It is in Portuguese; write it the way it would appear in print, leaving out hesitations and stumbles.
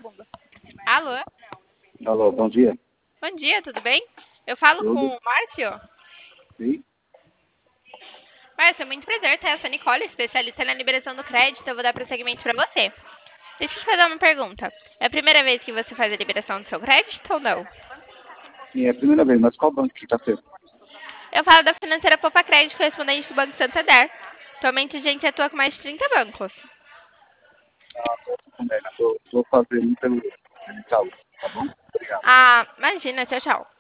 Alô? Alô, bom dia. Bom dia, tudo bem? Eu falo com Tudo? o Márcio. Sim? Márcio, é muito prazer ter essa Nicole, especialista na liberação do crédito. Eu vou dar prosseguimento para você. Deixa eu te fazer uma pergunta. É a primeira vez que você faz a liberação do seu crédito ou não? Sim, é a primeira vez, mas qual banco que está sendo? Eu falo da financeira Poupa Crédito, correspondente do Banco Santander. Atualmente a gente atua com mais de 30 bancos. Estou fazendo pelo Itaú, tá bom? Obrigado. Ah, imagina, tchau, tchau.